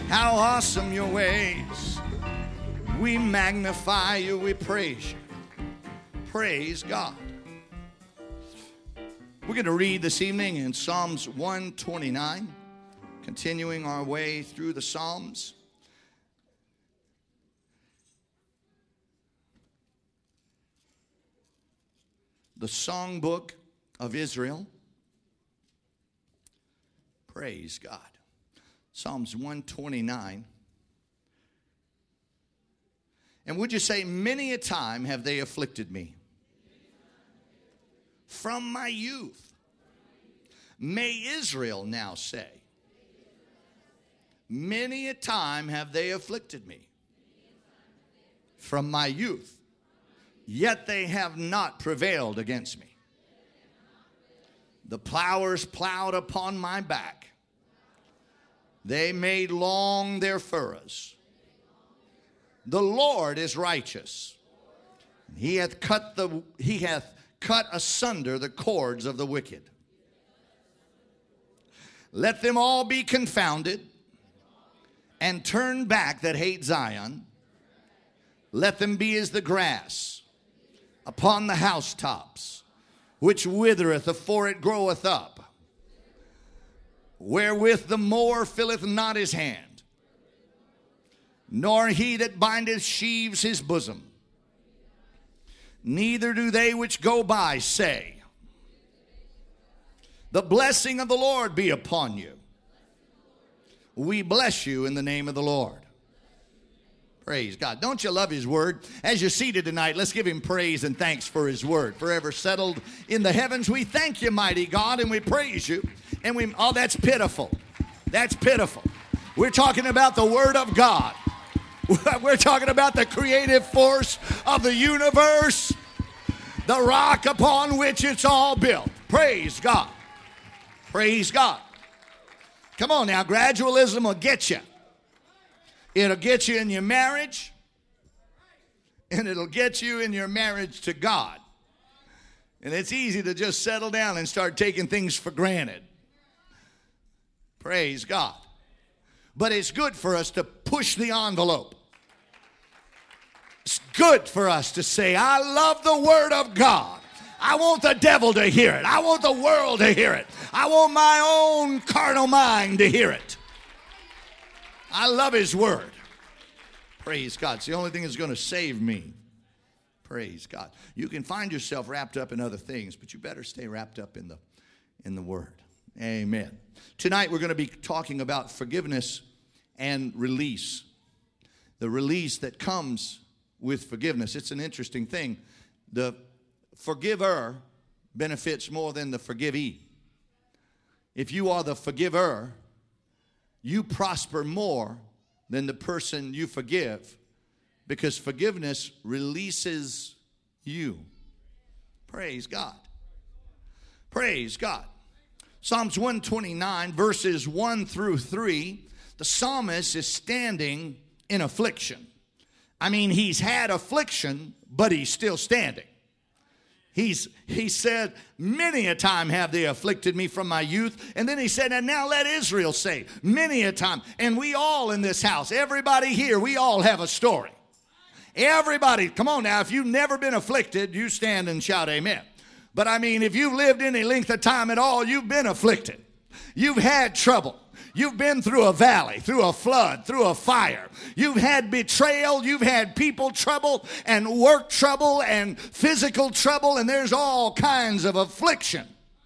How awesome your ways. We magnify you, we praise you. Praise God. We're going to read this evening in Psalms 129, continuing our way through the Psalms. The Songbook of Israel. Praise God. Psalms 129. And would you say, many a time have they afflicted me? From my youth. May Israel now say, many a time have they afflicted me. From my youth. Yet they have not prevailed against me. The plowers plowed upon my back. They made long their furrows. The Lord is righteous. He hath cut asunder the cords of the wicked. Let them all be confounded and turn back that hate Zion. Let them be as the grass upon the housetops, which withereth afore it groweth up, wherewith the mower filleth not his hand, nor he that bindeth sheaves his bosom. Neither do they which go by say, the blessing of the Lord be upon you. We bless you in the name of the Lord. Praise God. Don't you love his word? As you're seated tonight, let's give him praise and thanks for his word. Forever settled in the heavens, we thank you, mighty God, and we praise you. And oh, that's pitiful. That's pitiful. We're talking about the word of God. We're talking about the creative force of the universe, the rock upon which it's all built. Praise God. Praise God. Come on now, gradualism will get you. It'll get you in your marriage, and it'll get you in your marriage to God. And it's easy to just settle down and start taking things for granted. Praise God. But it's good for us to push the envelope. It's good for us to say, I love the word of God. I want the devil to hear it. I want the world to hear it. I want my own carnal mind to hear it. I love his word. Praise God. It's the only thing that's going to save me. Praise God. You can find yourself wrapped up in other things, but you better stay wrapped up in the word. Amen. Tonight we're going to be talking about forgiveness and release. The release that comes with forgiveness. It's an interesting thing. The forgiver benefits more than the forgivee. If you are the forgiver, you prosper more than the person you forgive, because forgiveness releases you. Praise God. Praise God. Psalms 129, verses 1 through 3, the psalmist is standing in affliction. I mean, he's had affliction, but he's still standing. He said, many a time have they afflicted me from my youth. And then he said, and now let Israel say, many a time. And we all in this house, everybody here, we all have a story. Everybody, come on now, if you've never been afflicted, you stand and shout amen. But I mean, if you've lived any length of time at all, you've been afflicted. You've had trouble. You've been through a valley, through a flood, through a fire. You've had betrayal. You've had people trouble and work trouble and physical trouble, and there's all kinds of affliction.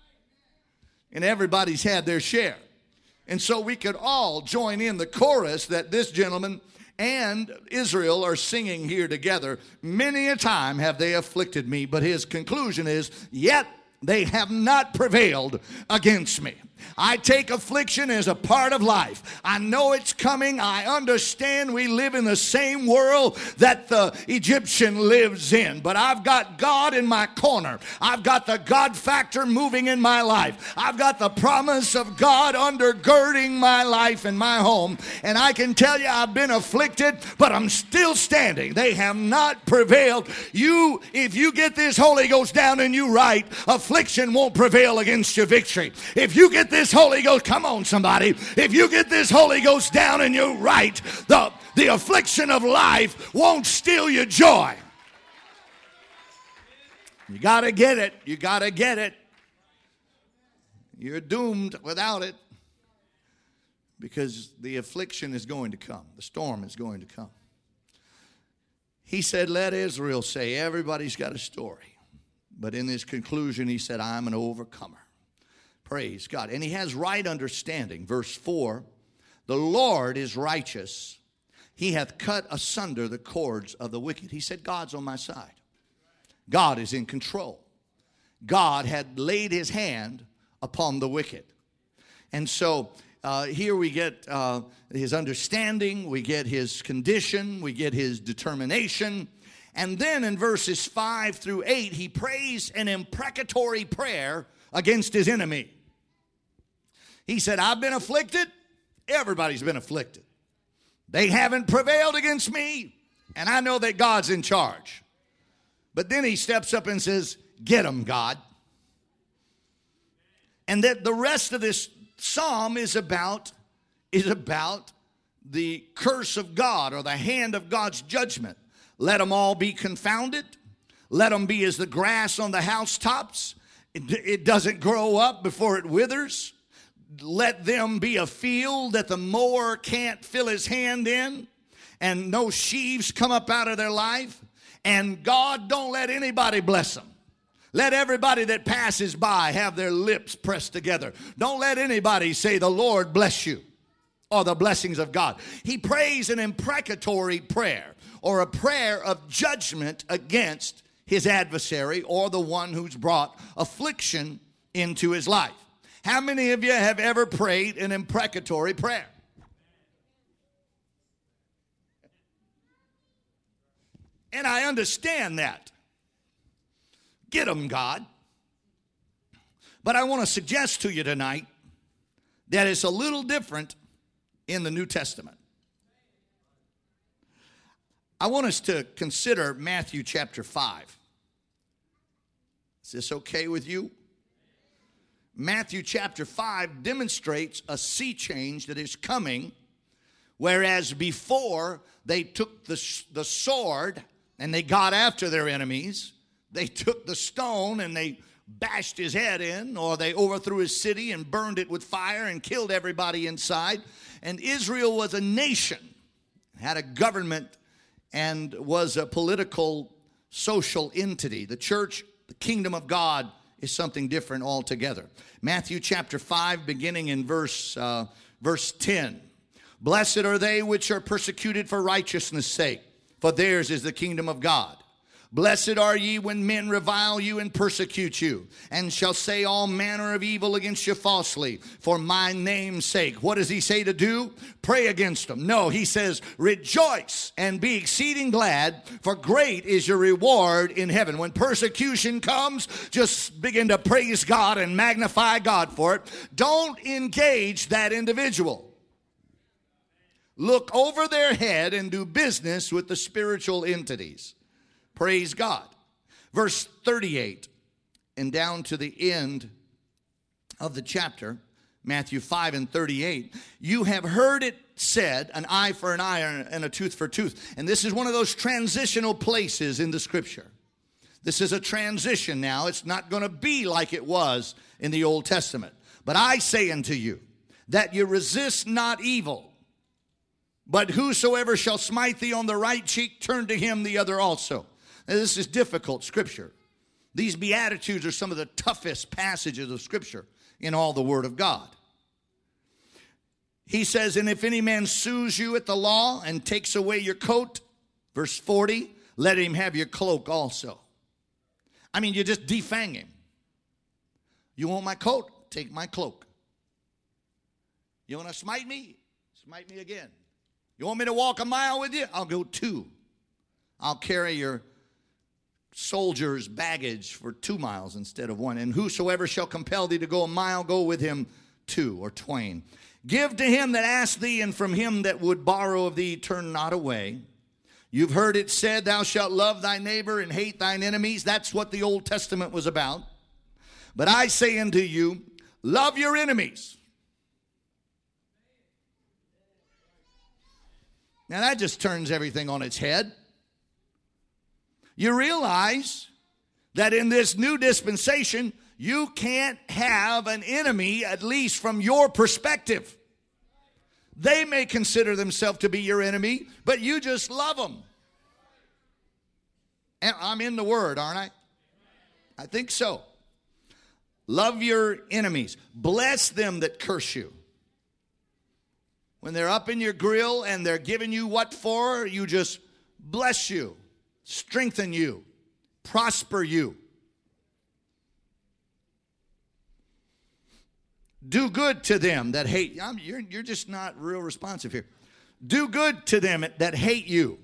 And everybody's had their share. And so we could all join in the chorus that this gentleman and Israel are singing here together. Many a time have they afflicted me, but his conclusion is, yet they have not prevailed against me. I take affliction as a part of life. I know it's coming. I understand we live in the same world that the Egyptian lives in. But I've got God in my corner. I've got the God factor moving in my life. I've got the promise of God undergirding my life and my home. And I can tell you I've been afflicted, but I'm still standing. They have not prevailed. If you get this Holy Ghost down and you right, affliction won't prevail against your victory. If you get this Holy Ghost, come on somebody, if you get this Holy Ghost down and you're right, the affliction of life won't steal your joy. You got to get it. You got to get it. You're doomed without it, because the affliction is going to come. The storm is going to come. He said, let Israel say. Everybody's got a story. But in his conclusion, he said, I'm an overcomer. Praise God. And he has right understanding. Verse 4, the Lord is righteous. He hath cut asunder the cords of the wicked. He said, God's on my side. God is in control. God had laid his hand upon the wicked. And so here we get his understanding, we get his condition, we get his determination. And then in verses 5 through 8, he prays an imprecatory prayer against his enemy. He said, I've been afflicted. Everybody's been afflicted. They haven't prevailed against me, and I know that God's in charge. But then he steps up and says, get them, God. And that the rest of this psalm is about the curse of God, or the hand of God's judgment. Let them all be confounded. Let them be as the grass on the housetops. It doesn't grow up before it withers. Let them be a field that the mower can't fill his hand in, and no sheaves come up out of their life. And God, don't let anybody bless them. Let everybody that passes by have their lips pressed together. Don't let anybody say, the Lord bless you, or the blessings of God. He prays an imprecatory prayer, or a prayer of judgment against his adversary, or the one who's brought affliction into his life. How many of you have ever prayed an imprecatory prayer? And I understand that. Get them, God. But I want to suggest to you tonight that it's a little different in the New Testament. I want us to consider Matthew chapter 5. Is this okay with you? Matthew chapter 5 demonstrates a sea change that is coming, whereas before they took the sword and they got after their enemies. They took the stone and they bashed his head in, or they overthrew his city and burned it with fire and killed everybody inside. And Israel was a nation, had a government, and was a political, social entity. The church, the kingdom of God, is something different altogether. Matthew chapter 5, beginning in verse 10. Blessed are they which are persecuted for righteousness' sake, for theirs is the kingdom of God. Blessed are ye when men revile you and persecute you, and shall say all manner of evil against you falsely, for my name's sake. What does he say to do? Pray against them. No, he says, rejoice and be exceeding glad, for great is your reward in heaven. When persecution comes, just begin to praise God and magnify God for it. Don't engage that individual. Look over their head and do business with the spiritual entities. Praise God. Verse 38 and down to the end of the chapter, Matthew 5 and 38. You have heard it said, an eye for an eye and a tooth for a tooth. And this is one of those transitional places in the scripture. This is a transition now. It's not going to be like it was in the Old Testament. But I say unto you that you resist not evil, but whosoever shall smite thee on the right cheek, turn to him the other also. Now, this is difficult scripture. These Beatitudes are some of the toughest passages of scripture in all the Word of God. He says, and if any man sues you at the law and takes away your coat, verse 40, let him have your cloak also. I mean, you just defang him. You want my coat? Take my cloak. You want to smite me? Smite me again. You want me to walk a mile with you? I'll go 2. I'll carry your soldier's baggage for 2 miles instead of 1. And whosoever shall compel thee to go a mile, go with him 2 or twain. Give to him that asked thee, and from him that would borrow of thee, turn not away. You've heard it said, thou shalt love thy neighbor and hate thine enemies. That's what the Old Testament was about. But I say unto you, Love your enemies. Now that just turns everything on its head. You realize that in this new dispensation, you can't have an enemy, at least from your perspective. They may consider themselves to be your enemy, but you just love them. And I'm in the Word, aren't I? I think so. Love your enemies. Bless them that curse you. When they're up in your grill and they're giving you what for, you just bless you, strengthen you, prosper you. Do good to them that hate you. You're just not real responsive here. Do good to them that hate you.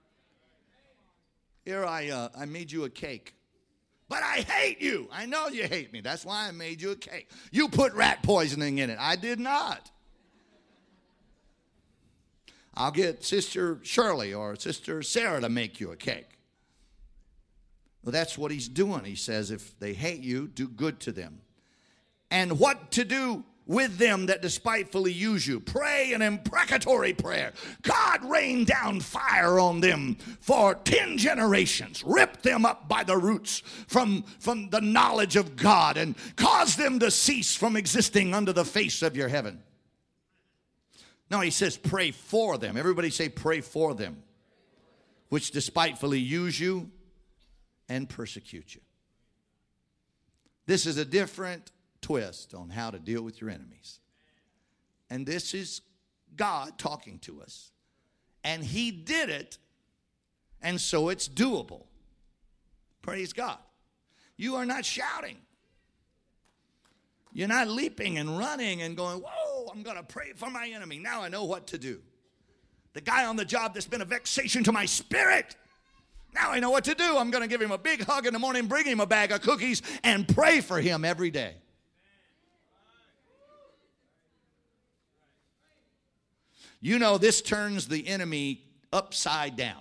Here I made you a cake. But I hate you. I know you hate me. That's why I made you a cake. You put rat poisoning in it. I did not. I'll get Sister Shirley or Sister Sarah to make you a cake. Well, that's what he's doing. He says if they hate you, do good to them. And what to do with them that despitefully use you. Pray an imprecatory prayer. God rain down fire on them for 10 generations. Rip them up by the roots from the knowledge of God and cause them to cease from existing under the face of your heaven. No, he says pray for them. Everybody say pray for them, which despitefully use you and persecute you. This is a different twist on how to deal with your enemies. And this is God talking to us. And he did it, and so it's doable. Praise God. You are not shouting. You're not leaping and running and going, whoa, I'm going to pray for my enemy. Now I know what to do. The guy on the job that's been a vexation to my spirit. Now I know what to do. I'm going to give him a big hug in the morning, bring him a bag of cookies, and pray for him every day. You know, this turns the enemy upside down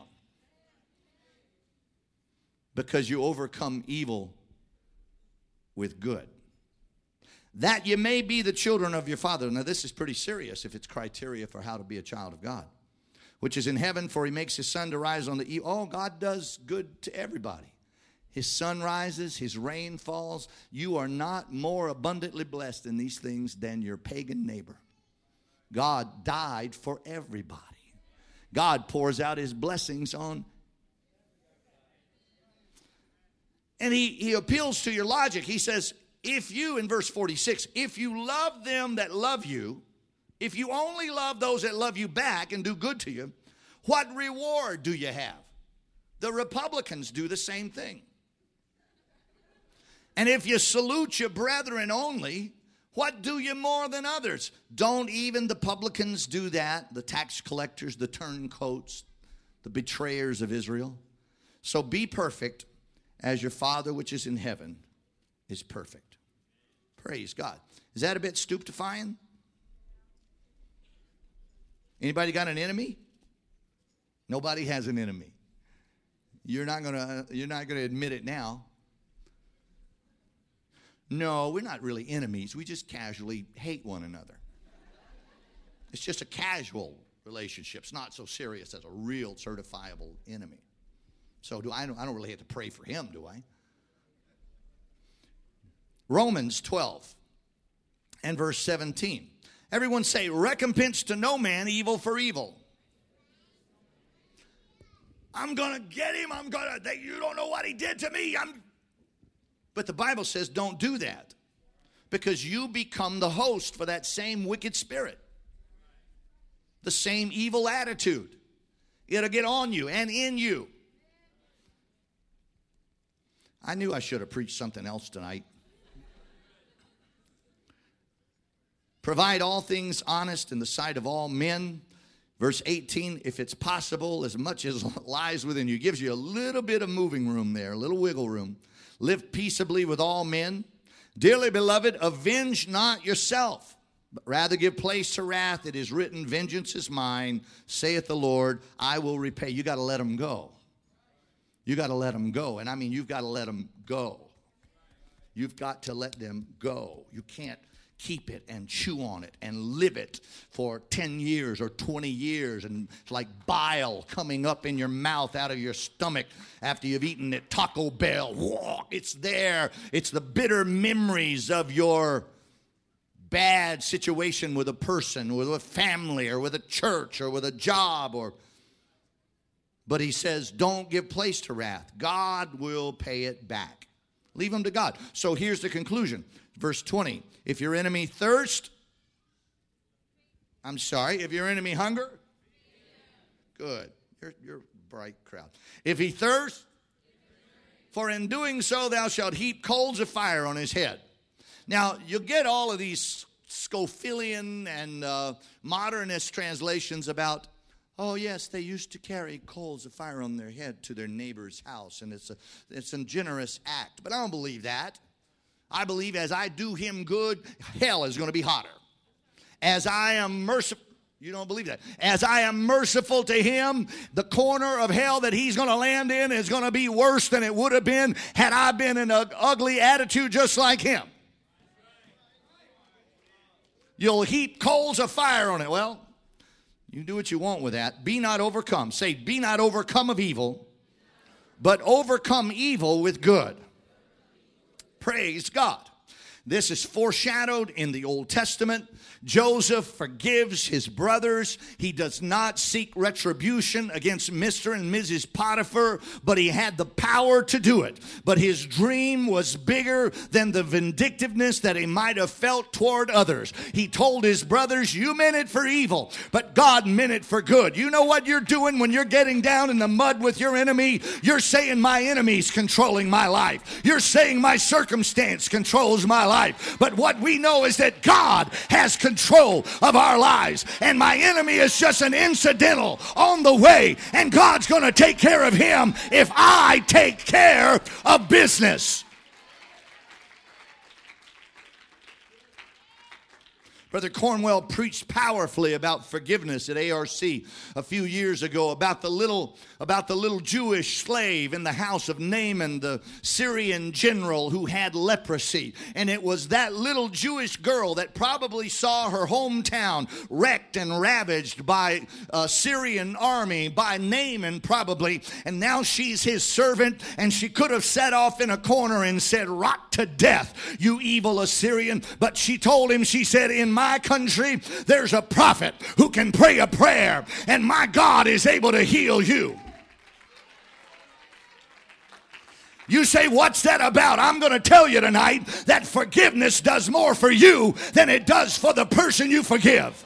because you overcome evil with good. That you may be the children of your Father. Now, this is pretty serious if it's criteria for how to be a child of God. Which is in heaven, for he makes his sun to rise on the evil. Oh, God does good to everybody. His sun rises, his rain falls. You are not more abundantly blessed in these things than your pagan neighbor. God died for everybody. God pours out his blessings on. And he appeals to your logic. He says, if you, in verse 46, if you love them that love you, if you only love those that love you back and do good to you, what reward do you have? The Republicans do the same thing. And if you salute your brethren only, what do you more than others? Don't even the publicans do that? The tax collectors, the turncoats, the betrayers of Israel. So be perfect as your Father which is in heaven is perfect. Praise God. Is that a bit stupefying? Anybody got an enemy? Nobody has an enemy. You're not gonna admit it now. No, we're not really enemies. We just casually hate one another. It's just a casual relationship. It's not so serious as a real certifiable enemy. So I don't really have to pray for him, do I? Romans 12 and verse 17. Everyone say, recompense to no man evil for evil. I'm going to get him. You don't know what he did to me. But the Bible says don't do that because you become the host for that same wicked spirit, the same evil attitude. It'll get on you and in you. I knew I should have preached something else tonight. Provide all things honest in the sight of all men. Verse 18, if it's possible, as much as lies within you, gives you a little bit of moving room there, a little wiggle room. Live peaceably with all men. Dearly beloved, avenge not yourself, but rather give place to wrath. It is written, vengeance is mine, saith the Lord, I will repay. You got to let them go. You got to let them go. And I mean, you've got to let them go. You've got to let them go. You can't keep it and chew on it and live it for 10 years or 20 years, and it's like bile coming up in your mouth out of your stomach after you've eaten at Taco Bell. Whoa, it's there. It's the bitter memories of your bad situation with a person, with a family, or with a church, or with a job, but he says, don't give place to wrath. God will pay it back. Leave them to God. So here's the conclusion. Verse 20. If your enemy if your enemy hunger, good. You're a bright crowd. If he thirst, for in doing so thou shalt heap coals of fire on his head. Now, you'll get all of these Scofieldian and modernist translations about, oh, yes, they used to carry coals of fire on their head to their neighbor's house, and it's a generous act. But I don't believe that. I believe as I do him good, hell is going to be hotter. As I am merciful, you don't believe that. As I am merciful to him, the corner of hell that he's going to land in is going to be worse than it would have been had I been in an ugly attitude just like him. You'll heap coals of fire on it. Well, you do what you want with that. Be not overcome. Say, be not overcome of evil, but overcome evil with good. Praise God. This is foreshadowed in the Old Testament. Joseph forgives his brothers. He does not seek retribution against Mr. and Mrs. Potiphar, but he had the power to do it. But his dream was bigger than the vindictiveness that he might have felt toward others. He told his brothers, you meant it for evil, but God meant it for good. You know what you're doing when you're getting down in the mud with your enemy? You're saying my enemy's controlling my life. You're saying my circumstance controls my life. But what we know is that God has control of our lives, and my enemy is just an incidental on the way, and God's going to take care of him if I take care of business. Brother Cornwell preached powerfully about forgiveness at ARC a few years ago, about the little Jewish slave in the house of Naaman, the Syrian general who had leprosy. And it was that little Jewish girl that probably saw her hometown wrecked and ravaged by a Syrian army, by Naaman probably, and now she's his servant, and she could have sat off in a corner and said, rot to death, you evil Assyrian. But she told him, she said, in my country, there's a prophet who can pray a prayer, and my God is able to heal you. You say, what's that about? I'm going to tell you tonight that forgiveness does more for you than it does for the person you forgive.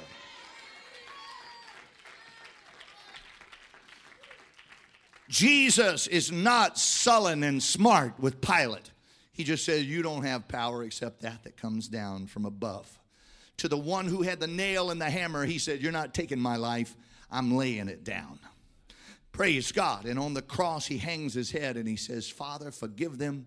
Jesus is not sullen and smart with Pilate. He just says, you don't have power except that comes down from above. To the one who had the nail and the hammer, he said, you're not taking my life, I'm laying it down. Praise God. And on the cross, he hangs his head and he says, Father, forgive them.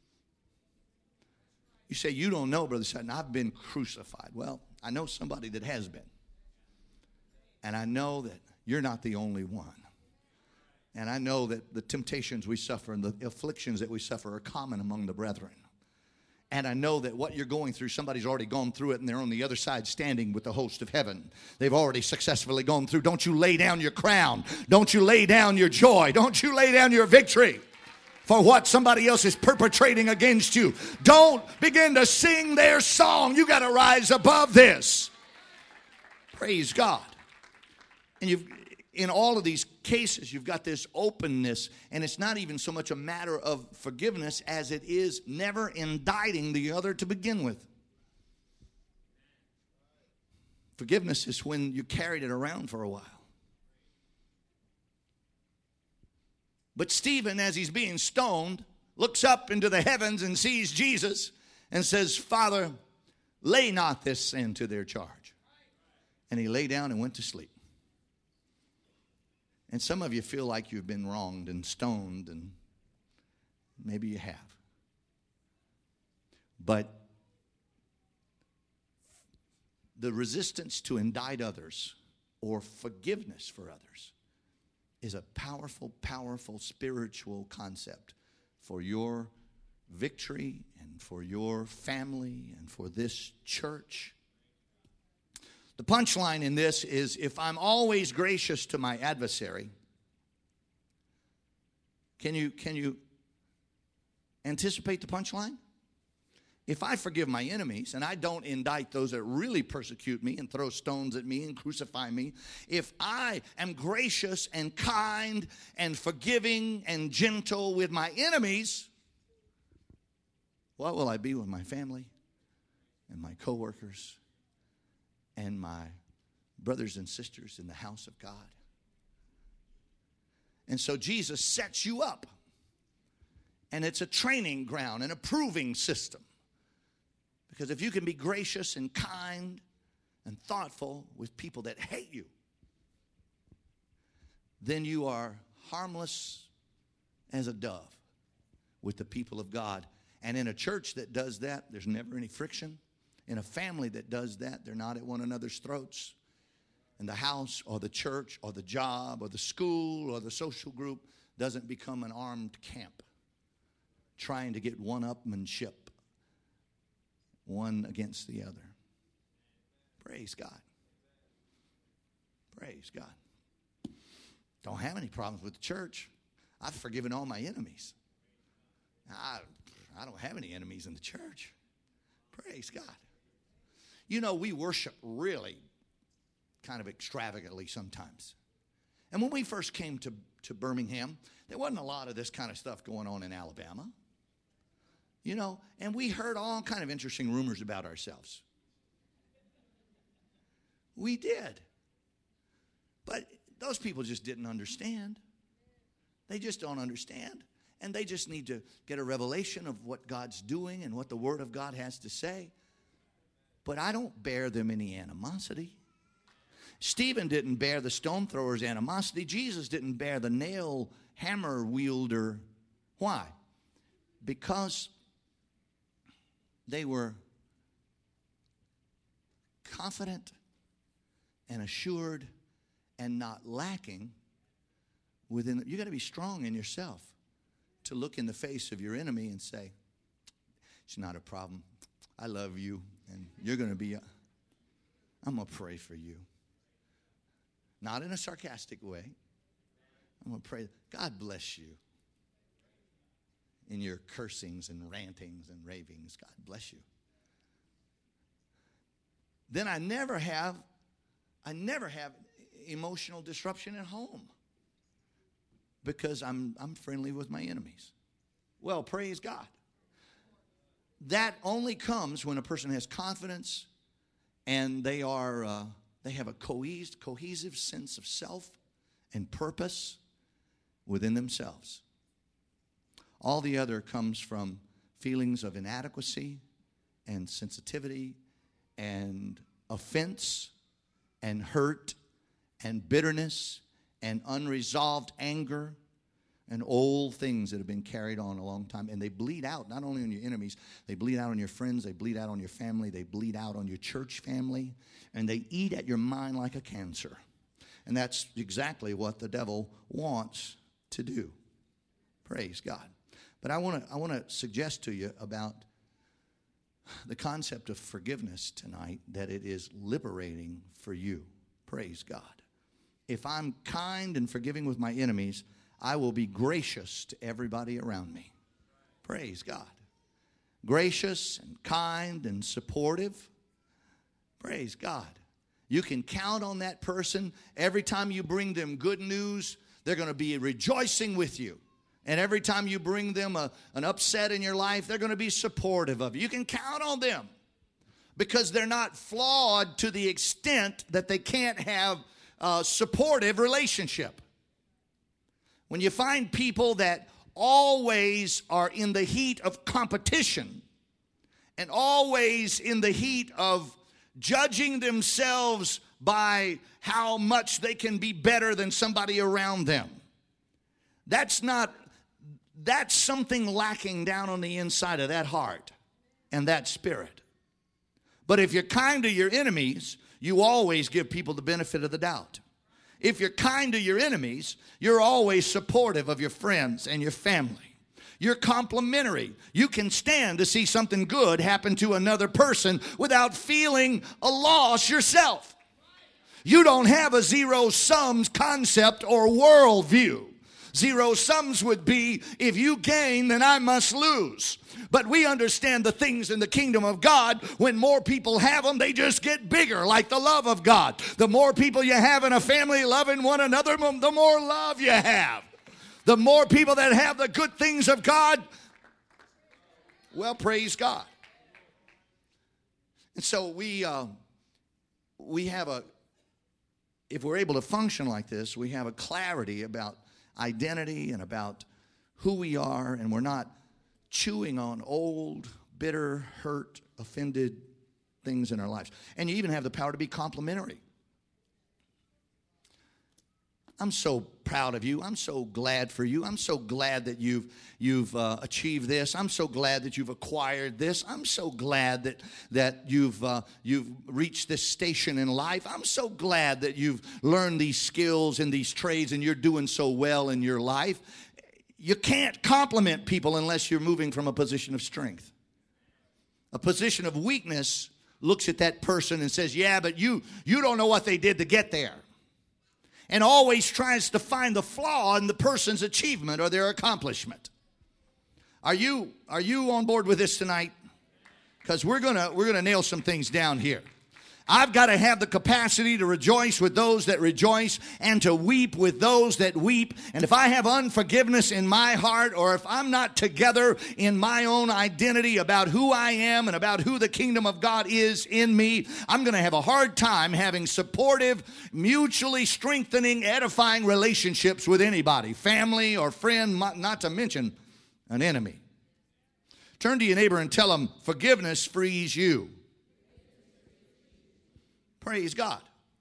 You say, you don't know, Brother Sutton, I've been crucified. Well, I know somebody that has been. And I know that you're not the only one. And I know that the temptations we suffer and the afflictions that we suffer are common among the brethren. And I know that what you're going through, somebody's already gone through it, and they're on the other side standing with the host of heaven. They've already successfully gone through. Don't you lay down your crown. Don't you lay down your joy. Don't you lay down your victory for what somebody else is perpetrating against you. Don't begin to sing their song. You got to rise above this. Praise God. And in all of these cases, you've got this openness, and it's not even so much a matter of forgiveness as it is never indicting the other to begin with. Forgiveness is when you carried it around for a while. But Stephen, as he's being stoned, looks up into the heavens and sees Jesus and says, Father, lay not this sin to their charge. And he lay down and went to sleep. And some of you feel like you've been wronged and stoned, and maybe you have. But the resistance to indict others or forgiveness for others is a powerful, powerful spiritual concept for your victory and for your family and for this church. The punchline in this is, if I'm always gracious to my adversary, can you anticipate the punchline? If I forgive my enemies and I don't indict those that really persecute me and throw stones at me and crucify me, if I am gracious and kind and forgiving and gentle with my enemies, what will I be with my family and my coworkers and my brothers and sisters in the house of God? And so Jesus sets you up, and it's a training ground and a proving system. Because if you can be gracious and kind and thoughtful with people that hate you, then you are harmless as a dove with the people of God. And in a church that does that, there's never any friction. In a family that does that, they're not at one another's throats. And the house or the church or the job or the school or the social group doesn't become an armed camp trying to get one-upmanship, one against the other. Praise God. Praise God. Don't have any problems with the church. I've forgiven all my enemies. I don't have any enemies in the church. Praise God. You know, we worship really kind of extravagantly sometimes. And when we first came to Birmingham, there wasn't a lot of this kind of stuff going on in Alabama. You know, and we heard all kind of interesting rumors about ourselves. We did. But those people just didn't understand. They just don't understand. And they just need to get a revelation of what God's doing and what the Word of God has to say. But I don't bear them any animosity. Stephen didn't bear the stone thrower's animosity. Jesus didn't bear the nail hammer wielder. Why? Because they were confident and assured and not lacking within. You got to be strong in yourself to look in the face of your enemy and say, it's not a problem. I love you, and you're going to be, I'm going to pray for you. Not in a sarcastic way. I'm going to pray, God bless you. In your cursings and rantings and ravings, God bless you. Then I never have emotional disruption at home because I'm friendly with my enemies. Well, praise God. That only comes when a person has confidence and they have a cohesive sense of self and purpose within themselves. All the other comes from feelings of inadequacy and sensitivity and offense and hurt and bitterness and unresolved anger and old things that have been carried on a long time. And they bleed out not only on your enemies, they bleed out on your friends, they bleed out on your family, they bleed out on your church family, and they eat at your mind like a cancer. And that's exactly what the devil wants to do. Praise God. But I want to suggest to you about the concept of forgiveness tonight, that it is liberating for you. Praise God. If I'm kind and forgiving with my enemies, I will be gracious to everybody around me. Praise God. Gracious and kind and supportive. Praise God. You can count on that person. Every time you bring them good news, they're going to be rejoicing with you. And every time you bring them an upset in your life, they're going to be supportive of you. You can count on them because they're not flawed to the extent that they can't have a supportive relationship. When you find people that always are in the heat of competition and always in the heat of judging themselves by how much they can be better than somebody around them, that's something lacking down on the inside of that heart and that spirit. But if you're kind to your enemies, you always give people the benefit of the doubt. If you're kind to your enemies, you're always supportive of your friends and your family. You're complementary. You can stand to see something good happen to another person without feeling a loss yourself. You don't have a zero sums concept or worldview. Zero sums would be, if you gain, then I must lose. But we understand the things in the kingdom of God. When more people have them, they just get bigger, like the love of God. The more people you have in a family loving one another, the more love you have. The more people that have the good things of God, well, praise God. And so we have a, if we're able to function like this, we have a clarity about identity and about who we are, and we're not chewing on old, bitter, hurt, offended things in our lives. And you even have the power to be complimentary. I'm so proud of you. I'm so glad for you. I'm so glad that you've achieved this. I'm so glad that you've acquired this. I'm so glad that you've reached this station in life. I'm so glad that you've learned these skills and these trades and you're doing so well in your life. You can't compliment people unless you're moving from a position of strength. A position of weakness looks at that person and says, yeah, but you don't know what they did to get there. And always tries to find the flaw in the person's achievement or their accomplishment. Are you on board with this tonight? Because we're gonna nail some things down here. I've got to have the capacity to rejoice with those that rejoice and to weep with those that weep. And if I have unforgiveness in my heart, or if I'm not together in my own identity about who I am and about who the kingdom of God is in me, I'm going to have a hard time having supportive, mutually strengthening, edifying relationships with anybody, family or friend, not to mention an enemy. Turn to your neighbor and tell them, forgiveness frees you. Praise God.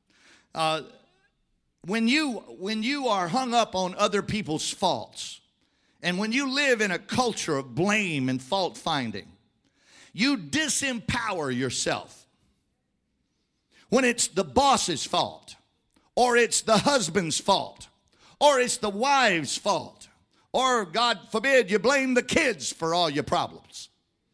When you are hung up on other people's faults, and when you live in a culture of blame and fault finding, you disempower yourself. When it's the boss's fault, or it's the husband's fault, or it's the wife's fault, or God forbid you blame the kids for all your problems,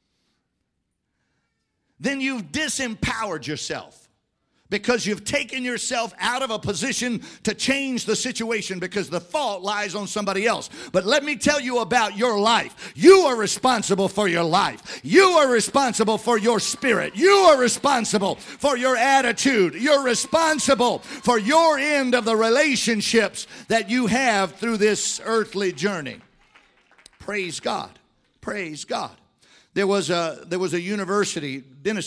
then you've disempowered yourself. Because you've taken yourself out of a position to change the situation because the fault lies on somebody else. But let me tell you about your life. You are responsible for your life. You are responsible for your spirit. You are responsible for your attitude. You're responsible for your end of the relationships that you have through this earthly journey. Praise God. Praise God. There was a university,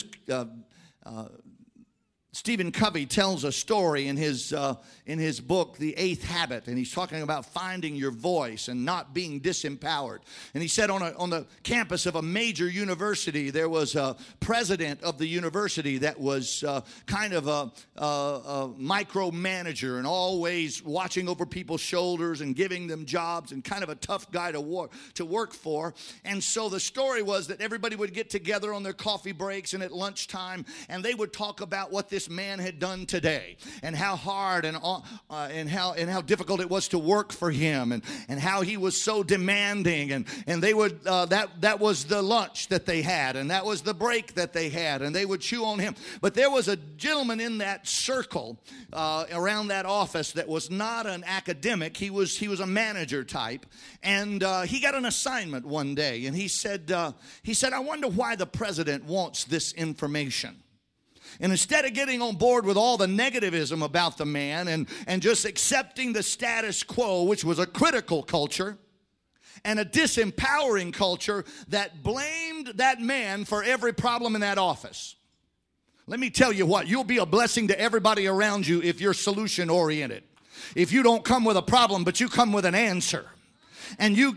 Stephen Covey tells a story in his book, The Eighth Habit, and he's talking about finding your voice and not being disempowered. And he said on the campus of a major university, there was a president of the university that was kind of a micromanager and always watching over people's shoulders and giving them jobs and kind of a tough guy to work for. And so the story was that everybody would get together on their coffee breaks and at lunchtime, and they would talk about what this man had done today and how hard and how difficult it was to work for him and how he was so demanding and they would that was the lunch that they had and that was the break that they had and they would chew on him. But there was a gentleman in that circle around that office that was not an academic. He was a manager type, and he got an assignment one day, and he said I wonder why the president wants this information. And instead of getting on board with all the negativism about the man and just accepting the status quo, which was a critical culture and a disempowering culture that blamed that man for every problem in that office. Let me tell you what, you'll be a blessing to everybody around you if you're solution oriented. If you don't come with a problem, but you come with an answer. And you,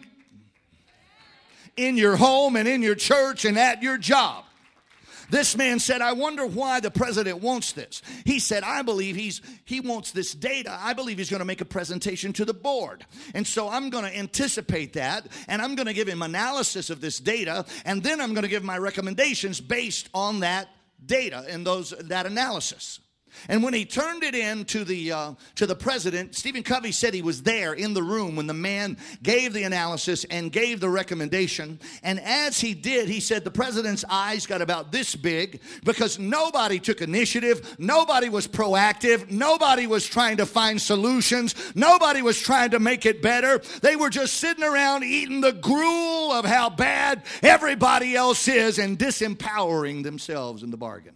in your home and in your church and at your job. This man said, I wonder why the president wants this. He said, I believe he wants this data. I believe he's going to make a presentation to the board. And so I'm going to anticipate that, and I'm going to give him analysis of this data, and then I'm going to give my recommendations based on that data and that analysis. And when he turned it in to the president, Stephen Covey said he was there in the room when the man gave the analysis and gave the recommendation. And as he did, he said the president's eyes got about this big because nobody took initiative. Nobody was proactive. Nobody was trying to find solutions. Nobody was trying to make it better. They were just sitting around eating the gruel of how bad everybody else is and disempowering themselves in the bargain.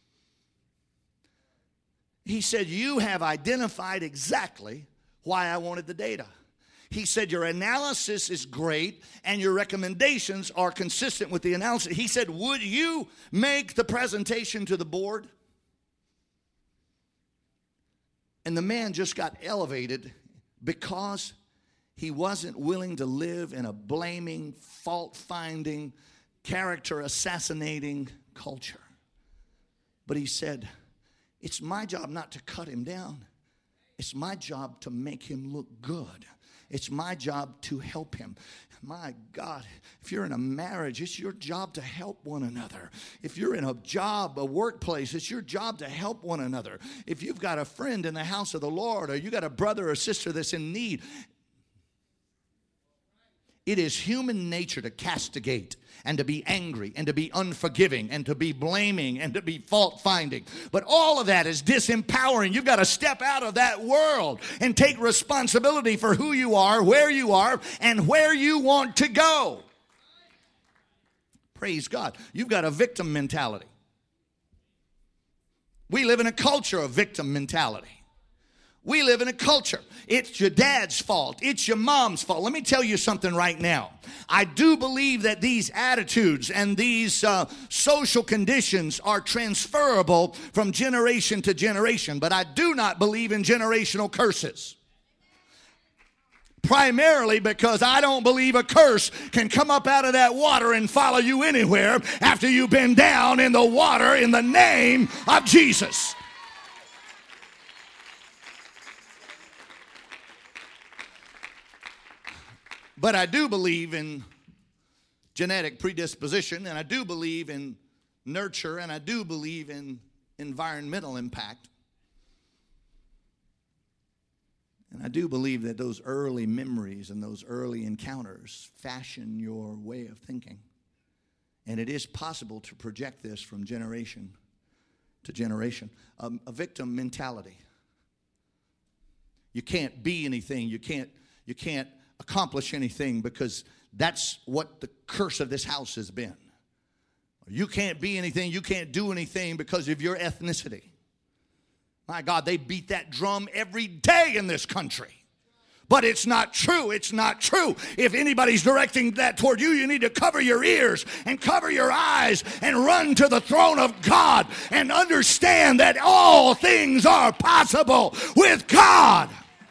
He said, you have identified exactly why I wanted the data. He said, your analysis is great and your recommendations are consistent with the analysis. He said, would you make the presentation to the board? And the man just got elevated because he wasn't willing to live in a blaming, fault-finding, character-assassinating culture. But he said, it's my job not to cut him down. It's my job to make him look good. It's my job to help him. My God, if you're in a marriage, it's your job to help one another. If you're in a job, a workplace, it's your job to help one another. If you've got a friend in the house of the Lord, or you got a brother or sister that's in need, it is human nature to castigate and to be angry and to be unforgiving and to be blaming and to be fault-finding. But all of that is disempowering. You've got to step out of that world and take responsibility for who you are, and where you want to go. Praise God. You've got a victim mentality. We live in a culture of victim mentality. We live in a culture. It's your dad's fault. It's your mom's fault. Let me tell you something right now. I do believe that these attitudes and these social conditions are transferable from generation to generation, but I do not believe in generational curses. Primarily because I don't believe a curse can come up out of that water and follow you anywhere after you've been down in the water in the name of Jesus. But I do believe in genetic predisposition, and I do believe in nurture, and I do believe in environmental impact. And I do believe that those early memories and those early encounters fashion your way of thinking. And it is possible to project this from generation to generation. A victim mentality. You can't be anything. You can't accomplish anything because that's what the curse of this house has been. You can't be anything, you can't do anything because of your ethnicity. My God, they beat that drum every day in this country. But it's not true. It's not true. If anybody's directing that toward you, you need to cover your ears and cover your eyes and run to the throne of God and understand that all things are possible with God.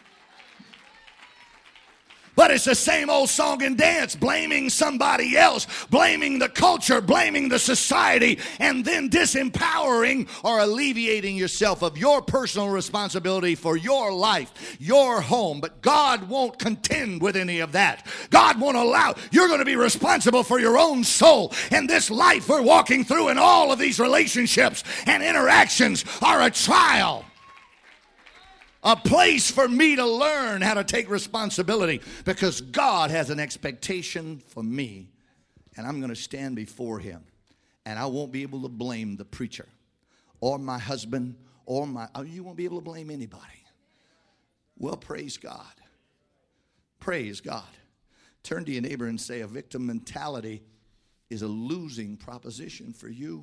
But it's the same old song and dance, blaming somebody else, blaming the culture, blaming the society, and then disempowering or alleviating yourself of your personal responsibility for your life, your home. But God won't contend with any of that. God won't allow. You're going to be responsible for your own soul. And this life we're walking through and all of these relationships and interactions are a trial. A place for me to learn how to take responsibility because God has an expectation for me, and I'm going to stand before him, and I won't be able to blame the preacher or my husband or you won't be able to blame anybody. Well, praise God. Praise God. Turn to your neighbor and say, a victim mentality is a losing proposition for you.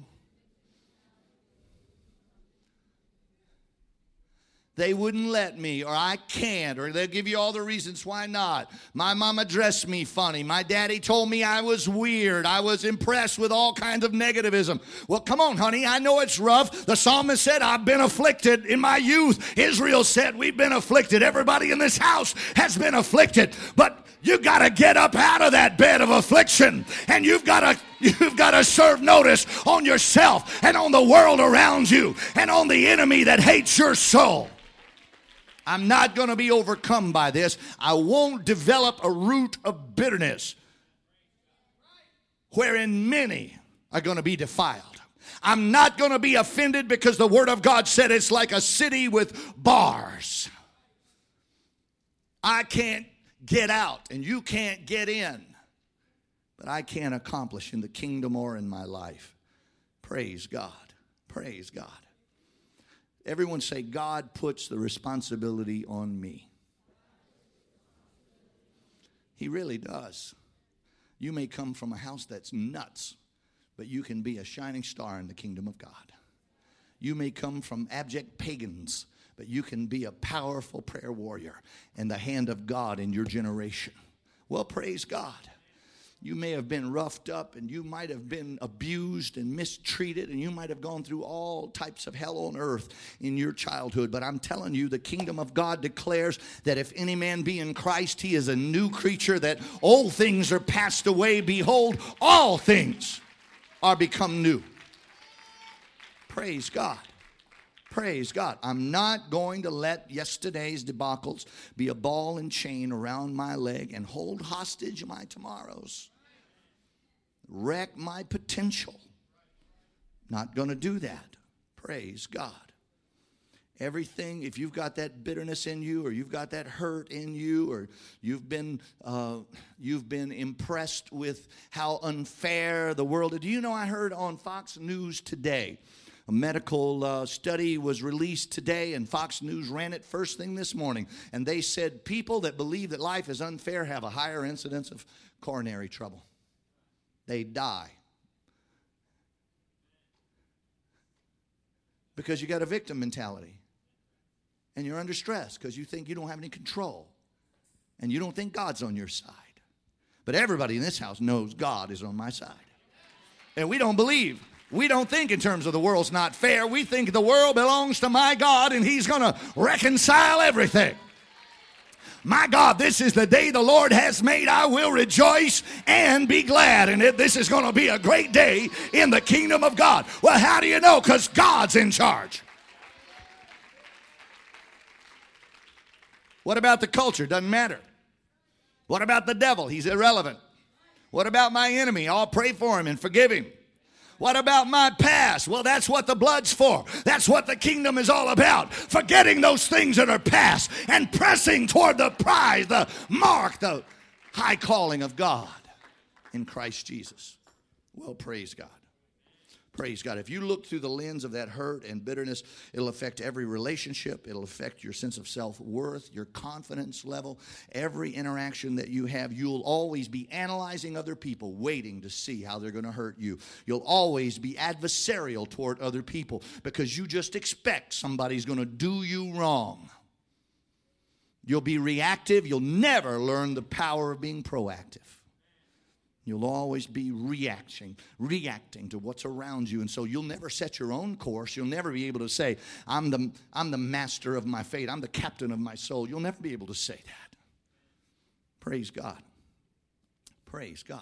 They wouldn't let me, or I can't, or they'll give you all the reasons why not. My mama dressed me funny. My daddy told me I was weird. I was impressed with all kinds of negativism. Well, come on, honey. I know it's rough. The psalmist said, I've been afflicted in my youth. Israel said, we've been afflicted. Everybody in this house has been afflicted. But you got to get up out of that bed of affliction, and you've got to serve notice on yourself and on the world around you and on the enemy that hates your soul. I'm not going to be overcome by this. I won't develop a root of bitterness wherein many are going to be defiled. I'm not going to be offended because the Word of God said it's like a city with bars. I can't get out and you can't get in, but I can't accomplish in the kingdom or in my life. Praise God. Praise God. Everyone say, God puts the responsibility on me. He really does. You may come from a house that's nuts, but you can be a shining star in the kingdom of God. You may come from abject pagans, but you can be a powerful prayer warrior in the hand of God in your generation. Well, praise God. You may have been roughed up, and you might have been abused and mistreated, and you might have gone through all types of hell on earth in your childhood. But I'm telling you, the kingdom of God declares that if any man be in Christ, he is a new creature, that old things are passed away. Behold, all things are become new. Praise God. Praise God. I'm not going to let yesterday's debacles be a ball and chain around my leg and hold hostage my tomorrows. Wreck my potential. Not going to do that. Praise God. Everything, if you've got that bitterness in you, or you've got that hurt in you, or you've been impressed with how unfair the world is. Do you know, I heard on Fox News today, a medical study was released today, and Fox News ran it first thing this morning. And they said people that believe that life is unfair have a higher incidence of coronary trouble. They die. Because you got a victim mentality. And you're under stress because you think you don't have any control. And you don't think God's on your side. But everybody in this house knows God is on my side. And we don't believe. We don't think in terms of the world's not fair. We think the world belongs to my God and He's going to reconcile everything. My God, this is the day the Lord has made. I will rejoice and be glad in it. This is going to be a great day in the kingdom of God. Well, how do you know? Because God's in charge. What about the culture? Doesn't matter. What about the devil? He's irrelevant. What about my enemy? I'll pray for him and forgive him. What about my past? Well, that's what the blood's for. That's what the kingdom is all about. Forgetting those things that are past and pressing toward the prize, the mark, the high calling of God in Christ Jesus. Well, praise God. Praise God. If you look through the lens of that hurt and bitterness, it'll affect every relationship. It'll affect your sense of self-worth, your confidence level, every interaction that you have. You'll always be analyzing other people, waiting to see how they're going to hurt you. You'll always be adversarial toward other people because you just expect somebody's going to do you wrong. You'll be reactive. You'll never learn the power of being proactive. You'll always be reacting to what's around you. And so you'll never set your own course. You'll never be able to say, I'm the master of my fate. I'm the captain of my soul. You'll never be able to say that. Praise God. Praise God.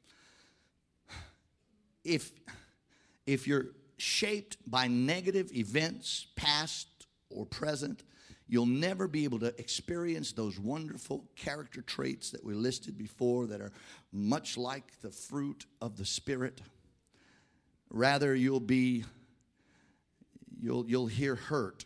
If you're shaped by negative events, past or present, you'll never be able to experience those wonderful character traits that we listed before that are much like the fruit of the Spirit. Rather, you'll hear hurt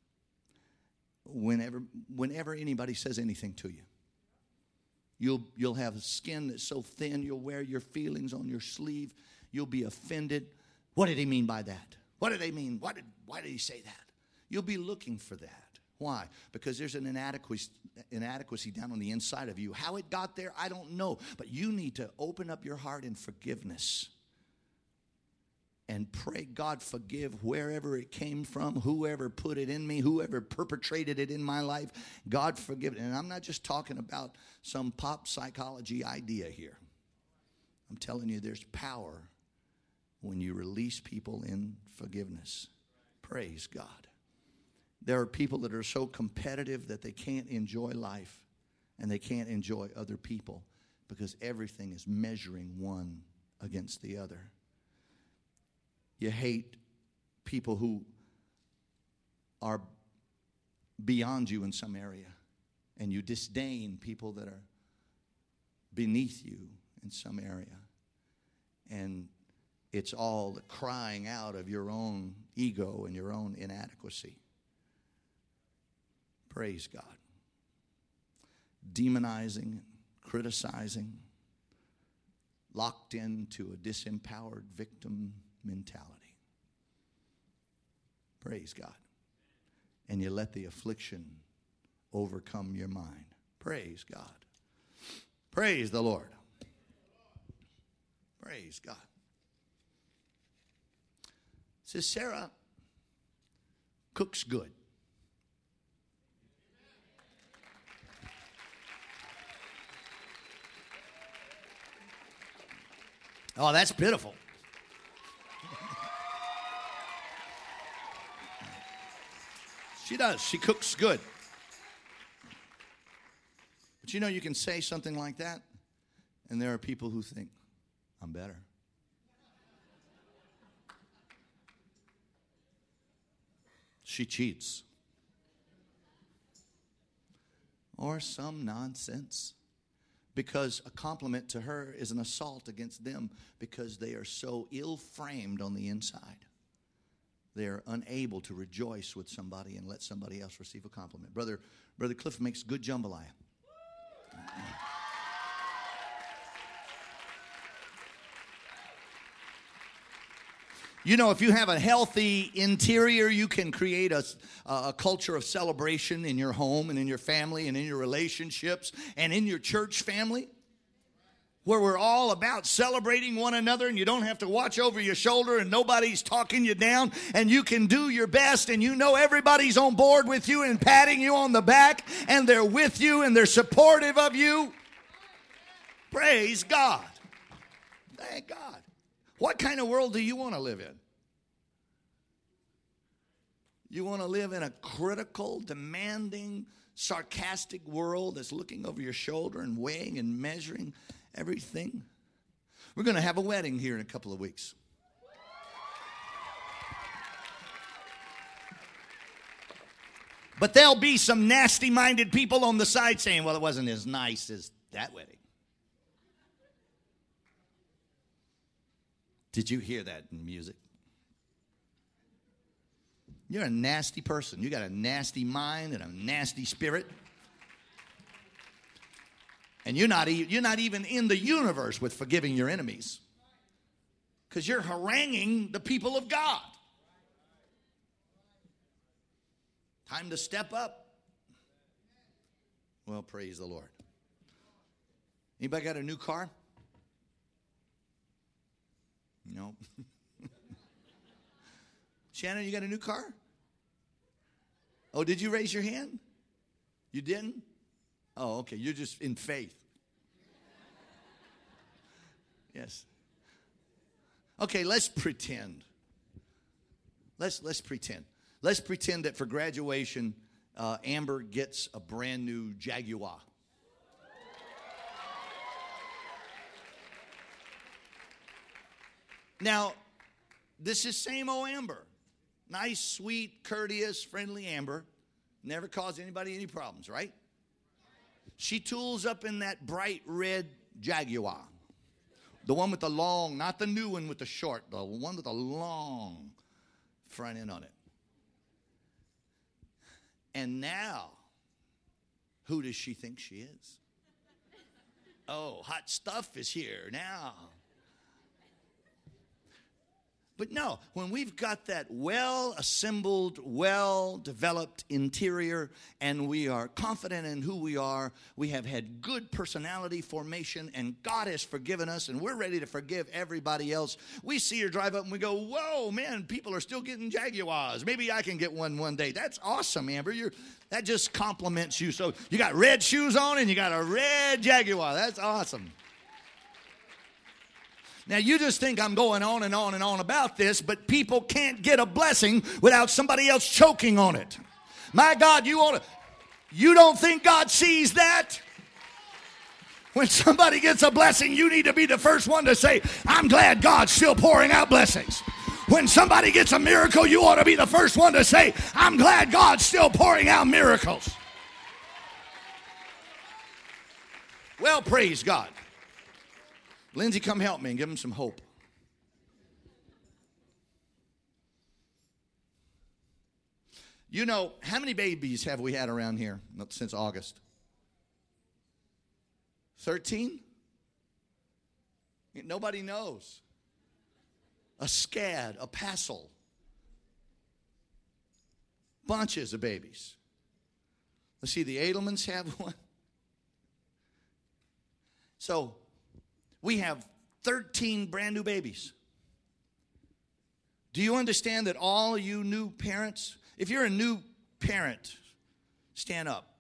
whenever anybody says anything to you. You'll have a skin that's so thin, you'll wear your feelings on your sleeve. You'll be offended. What did he mean by that? What did they mean? Why did he say that? You'll be looking for that. Why? Because there's an inadequacy down on the inside of you. How it got there, I don't know. But you need to open up your heart in forgiveness and pray, God, forgive wherever it came from, whoever put it in me, whoever perpetrated it in my life. God, forgive it. And I'm not just talking about some pop psychology idea here. I'm telling you, there's power when you release people in forgiveness. Praise God. There are people that are so competitive that they can't enjoy life and they can't enjoy other people because everything is measuring one against the other. You hate people who are beyond you in some area, and you disdain people that are beneath you in some area. And It's all the crying out of your own ego and your own inadequacy. Praise God. Demonizing, criticizing, locked into a disempowered victim mentality. Praise God. And you let the affliction overcome your mind. Praise God. Praise the Lord. Praise God. It says Sarah cooks good. Oh, that's pitiful. She does. She cooks good. But you know, you can say something like that, and there are people who think, I'm better. She cheats. Or some nonsense. Because a compliment to her is an assault against them because they are so ill-framed on the inside. They are unable to rejoice with somebody and let somebody else receive a compliment. Brother Cliff makes good jambalaya. You know, if you have a healthy interior, you can create a culture of celebration in your home and in your family and in your relationships and in your church family, where we're all about celebrating one another, and you don't have to watch over your shoulder and nobody's talking you down, and you can do your best, and you know everybody's on board with you and patting you on the back, and they're with you and they're supportive of you. Praise God. Thank God. What kind of world do you want to live in? You want to live in a critical, demanding, sarcastic world that's looking over your shoulder and weighing and measuring everything? We're going to have a wedding here in a couple of weeks. But there'll be some nasty-minded people on the side saying, well, it wasn't as nice as that wedding. Did you hear that in music? You're a nasty person. You got a nasty mind and a nasty spirit. And you're not even in the universe with forgiving your enemies. Because you're haranguing the people of God. Time to step up. Well, praise the Lord. Anybody got a new car? No. Shannon, you got a new car? Oh, did you raise your hand? You didn't? Oh, okay. You're just in faith. Yes. Okay, let's pretend. Let's pretend. Let's pretend that for graduation, Amber gets a brand new Jaguar. Now, this is same old Amber. Nice, sweet, courteous, friendly Amber. Never caused anybody any problems, right? She tools up in that bright red Jaguar. The one with the long, not the new one with the short, the one with the long front end on it. And now, who does she think she is? Oh, hot stuff is here now. But no, when we've got that well-assembled, well-developed interior, and we are confident in who we are, we have had good personality formation, and God has forgiven us, and we're ready to forgive everybody else. We see her drive up, and we go, whoa, man, people are still getting Jaguars. Maybe I can get one day. That's awesome, Amber. That just compliments you. So you got red shoes on, and you got a red Jaguar. That's awesome. Now, you just think I'm going on and on and on about this, but people can't get a blessing without somebody else choking on it. My God, you don't think God sees that? When somebody gets a blessing, you need to be the first one to say, I'm glad God's still pouring out blessings. When somebody gets a miracle, you ought to be the first one to say, I'm glad God's still pouring out miracles. Well, praise God. Lindsay, come help me and give them some hope. You know, how many babies have we had around here since August? 13? Nobody knows. A scad, a passel. Bunches of babies. Let's see, the Edelmans have one. So, we have 13 brand new babies. Do you understand that all of you new parents, if you're a new parent, stand up.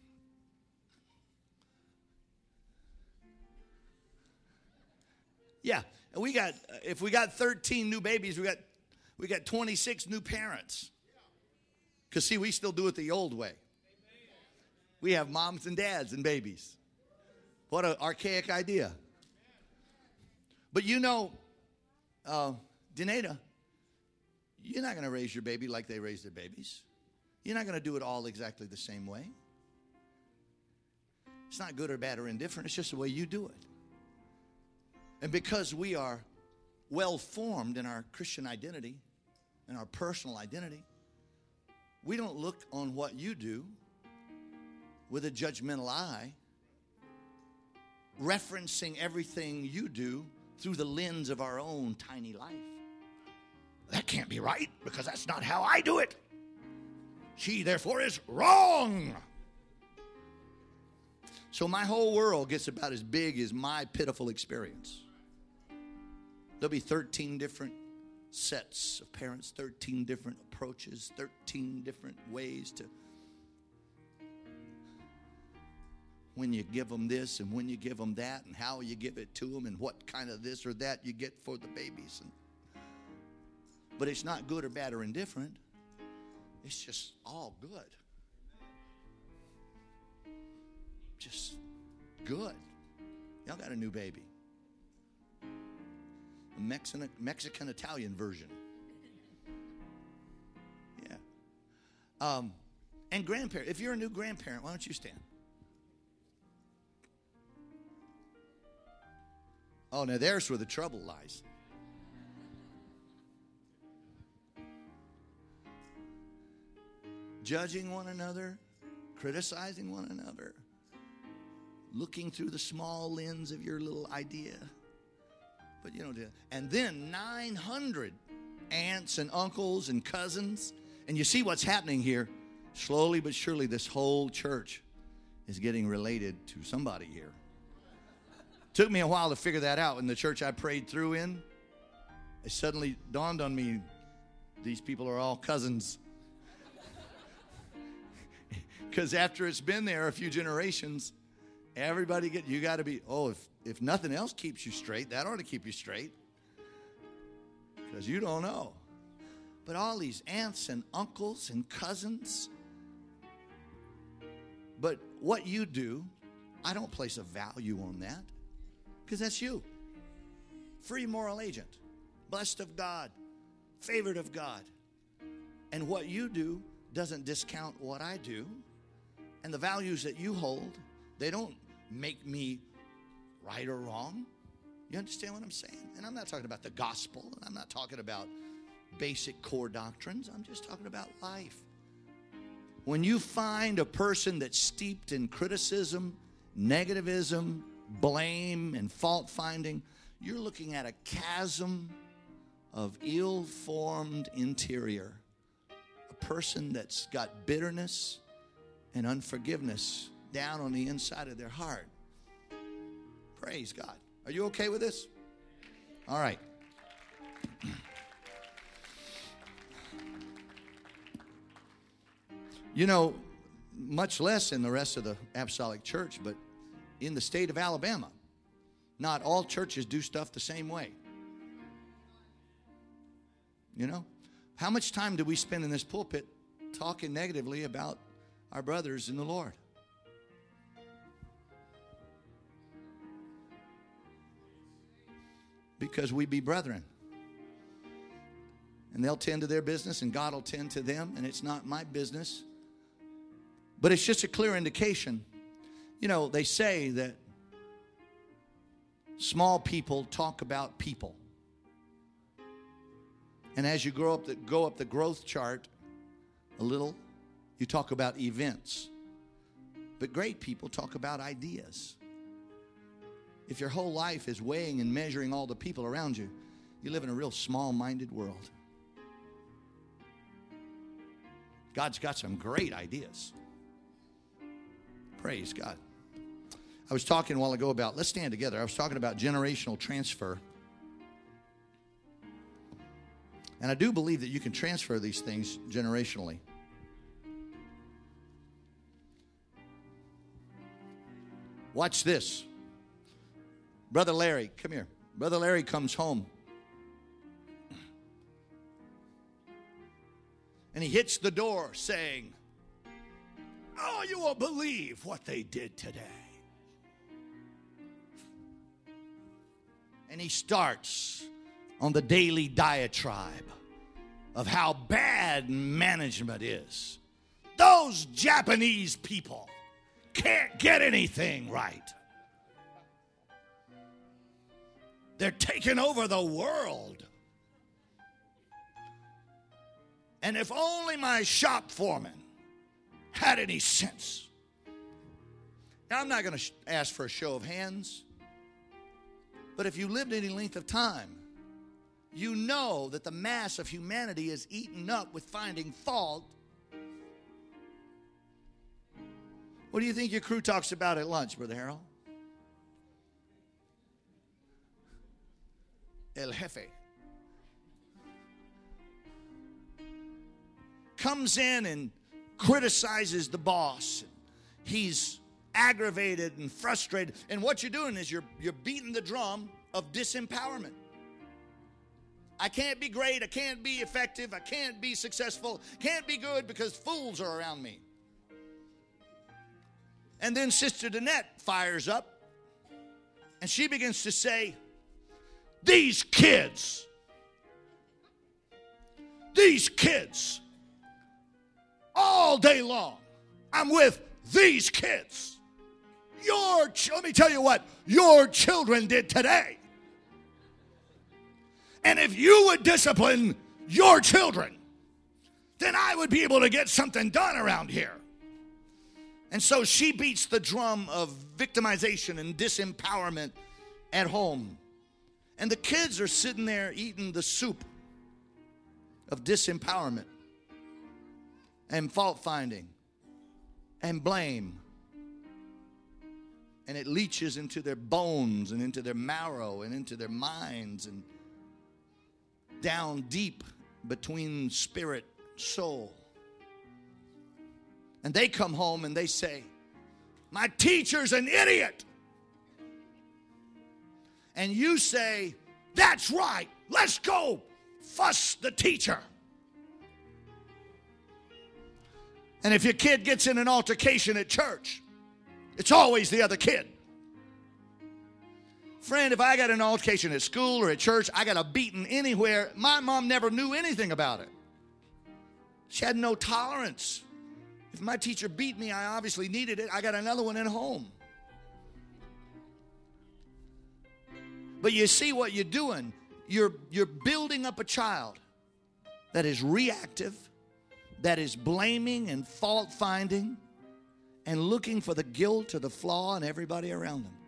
Yeah, if we got 13 new babies, we got 26 new parents. Because see, we still do it the old way. We have moms and dads and babies. What an archaic idea. But you know, Deneda, you're not going to raise your baby like they raise their babies. You're not going to do it all exactly the same way. It's not good or bad or indifferent. It's just the way you do it. And because we are well formed in our Christian identity and our personal identity, we don't look on what you do with a judgmental eye, referencing everything you do through the lens of our own tiny life. That can't be right because that's not how I do it. She, therefore, is wrong. So my whole world gets about as big as my pitiful experience. There'll be 13 different sets of parents, 13 different approaches, 13 different ways to when you give them this and when you give them that and how you give it to them and what kind of this or that you get for the babies. But it's not good or bad or indifferent. It's just all good. Just good. Y'all got a new baby. A Mexican-Italian version. Yeah. And grandparent. If you're a new grandparent, why don't you stand? Oh, now there's where the trouble lies. Judging one another, criticizing one another, looking through the small lens of your little idea. But you know, and then 900 aunts and uncles and cousins. And you see what's happening here. Slowly but surely, this whole church is getting related to somebody here. Took me a while to figure that out. In the church I prayed through in, it suddenly dawned on me, these people are all cousins. Because after it's been there a few generations, everybody you got to be, if nothing else keeps you straight, that ought to keep you straight. Because you don't know. But all these aunts and uncles and cousins. But what you do, I don't place a value on that. Because that's you. Free moral agent. Blessed of God. Favored of God. And what you do doesn't discount what I do. And the values that you hold, they don't make me right or wrong. You understand what I'm saying? And I'm not talking about the gospel. And I'm not talking about basic core doctrines. I'm just talking about life. When you find a person that's steeped in criticism, negativism, blame, and fault finding, you're looking at a chasm of ill-formed interior. A person that's got bitterness and unforgiveness down on the inside of their heart. Praise God. Are you okay with this? All right. You know, much less in the rest of the Apostolic Church, but in the state of Alabama, not all churches do stuff the same way. You know? How much time do we spend in this pulpit talking negatively about our brothers in the Lord? Because we be brethren. And they'll tend to their business and God will tend to them, and it's not my business. But it's just a clear indication. You know, they say that small people talk about people. And as you go up the growth chart a little. You talk about events. But great people talk about ideas. If your whole life is weighing and measuring all the people around you, you live in a real small-minded world. God's got some great ideas. Praise God. I was talking a while ago about, let's stand together. I was talking about generational transfer. And I do believe that you can transfer these things generationally. Watch this. Brother Larry, come here. Brother Larry comes home. And he hits the door saying, "Oh, you won't believe what they did today." And he starts on the daily diatribe of how bad management is. Those Japanese people can't get anything right. They're taking over the world. And if only my shop foreman had any sense. Now, I'm not going to ask for a show of hands, but if you lived any length of time, you know that the mass of humanity is eaten up with finding fault. What do you think your crew talks about at lunch, Brother Harold? El Jefe comes in and criticizes the boss. He's aggravated and frustrated. And what you're doing is you're beating the drum of disempowerment. I can't be great. I can't be effective. I can't be successful. Can't be good because fools are around me. And then Sister Danette fires up and she begins to say, these kids, all day long, I'm with these kids. Let me tell you what your children did today. And if you would discipline your children, then I would be able to get something done around here. And so she beats the drum of victimization and disempowerment at home. And the kids are sitting there eating the soup of disempowerment and fault finding and blame. And it leaches into their bones and into their marrow and into their minds and down deep between spirit and soul. And they come home and they say, my teacher's an idiot. And you say, that's right, let's go fuss the teacher. And if your kid gets in an altercation at church, it's always the other kid. Friend, if I got an altercation at school or at church, I got a beating anywhere, my mom never knew anything about it. She had no tolerance. If my teacher beat me, I obviously needed it. I got another one at home. But you see what you're doing. You're building up a child that is reactive, that is blaming and fault finding and looking for the guilt or the flaw in everybody around them.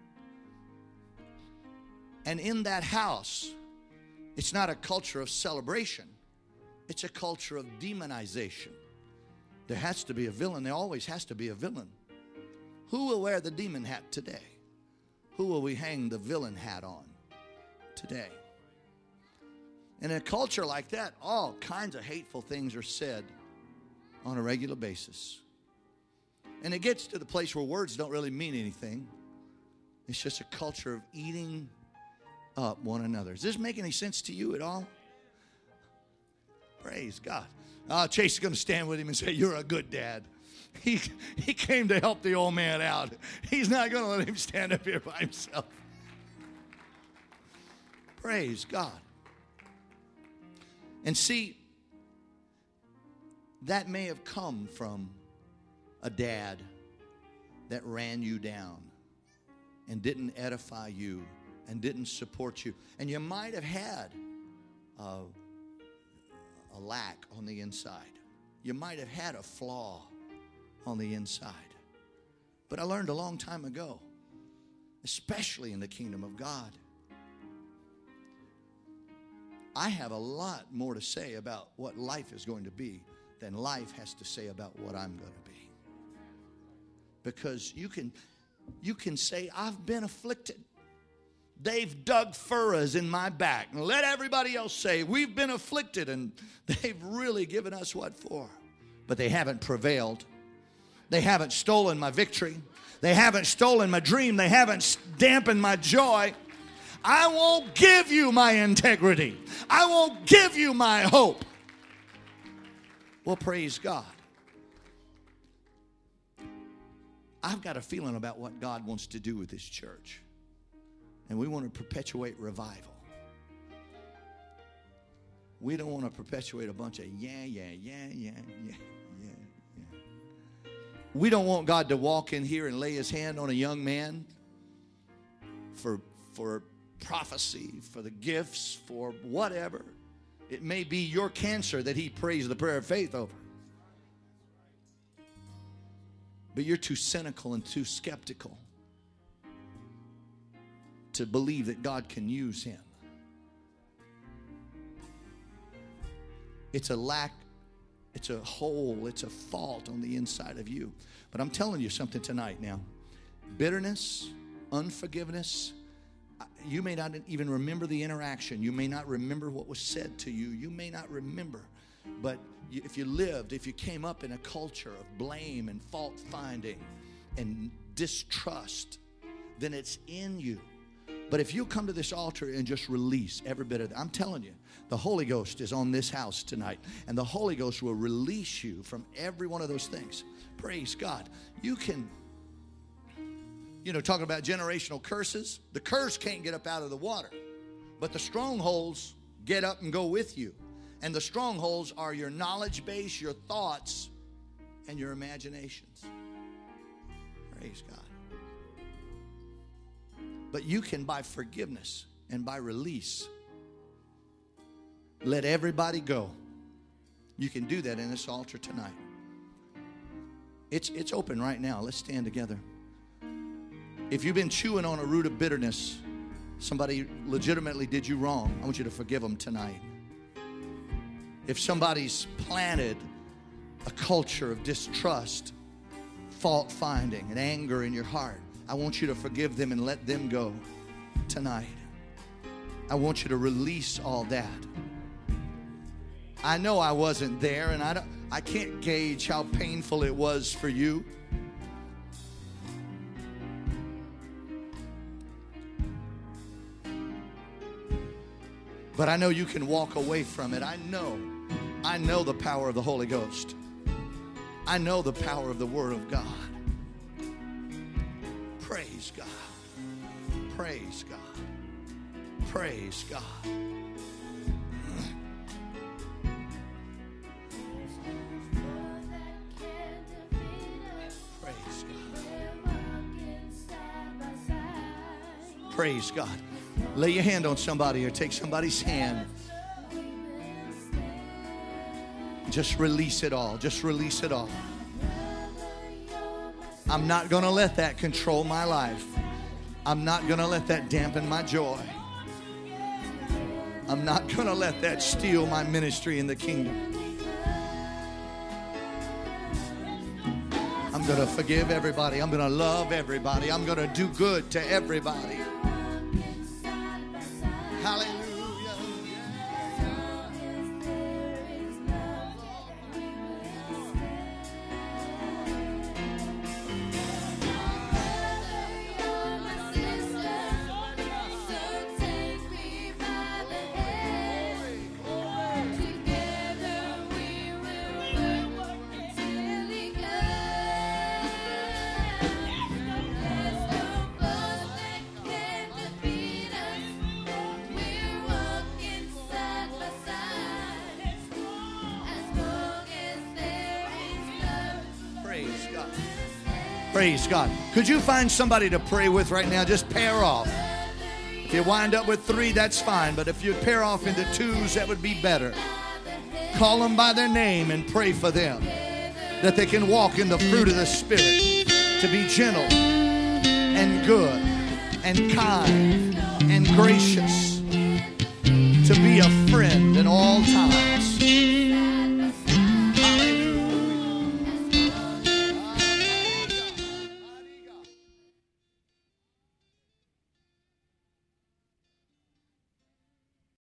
And in that house, it's not a culture of celebration. It's a culture of demonization. There has to be a villain. There always has to be a villain. Who will wear the demon hat today? Who will we hang the villain hat on today? In a culture like that, all kinds of hateful things are said on a regular basis. And it gets to the place where words don't really mean anything. It's just a culture of eating up one another. Does this make any sense to you at all? Praise God. Chase is going to stand with him and say, you're a good dad. He came to help the old man out. He's not going to let him stand up here by himself. Praise God. And see, that may have come from a dad that ran you down and didn't edify you and didn't support you. And you might have had a lack on the inside. you might have had a flaw on the inside. But I learned a long time ago, especially in the kingdom of God, I have a lot more to say about what life is going to be than life has to say about what I'm going to be. Because you can say, I've been afflicted. They've dug furrows in my back. And let everybody else say, we've been afflicted. And they've really given us what for? But they haven't prevailed. They haven't stolen my victory. They haven't stolen my dream. They haven't dampened my joy. I won't give you my integrity. I won't give you my hope. Well, praise God. I've got a feeling about what God wants to do with this church. And we want to perpetuate revival. We don't want to perpetuate a bunch of yeah. We don't want God to walk in here and lay his hand on a young man for prophecy, for the gifts, for whatever. It may be your cancer that he prays the prayer of faith over. But you're too cynical and too skeptical to believe that God can use him. It's a lack, it's a hole, it's a fault on the inside of you. But I'm telling you something tonight now. Bitterness, unforgiveness, you may not even remember the interaction. You may not remember what was said to you. You may not remember. But if you came up in a culture of blame and fault finding and distrust, then it's in you. But if you come to this altar and just release every bit of that, I'm telling you, the Holy Ghost is on this house tonight. And the Holy Ghost will release you from every one of those things. Praise God. You can, talking about generational curses. The curse can't get up out of the water. But the strongholds get up and go with you. And the strongholds are your knowledge base, your thoughts, and your imaginations. Praise God. But you can, by forgiveness and by release, let everybody go. You can do that in this altar tonight. It's open right now. Let's stand together. If you've been chewing on a root of bitterness, somebody legitimately did you wrong, I want you to forgive them tonight. If somebody's planted a culture of distrust, fault finding, and anger in your heart, I want you to forgive them and let them go tonight. I want you to release all that. I know I wasn't there, and I can't gauge how painful it was for you. But I know you can walk away from it. I know the power of the Holy Ghost. I know the power of the Word of God. Praise God. Praise God. Praise God. Praise God. Praise God. Lay your hand on somebody or take somebody's hand. Just release it all. Just release it all. I'm not going to let that control my life. I'm not going to let that dampen my joy. I'm not going to let that steal my ministry in the kingdom. I'm going to forgive everybody. I'm going to love everybody. I'm going to do good to everybody. Hallelujah. Praise God. Could you find somebody to pray with right now? Just pair off. If you wind up with 3, that's fine. But if you pair off into 2s, that would be better. Call them by their name and pray for them, that they can walk in the fruit of the Spirit, to be gentle and good and kind and gracious, to be a friend in all times.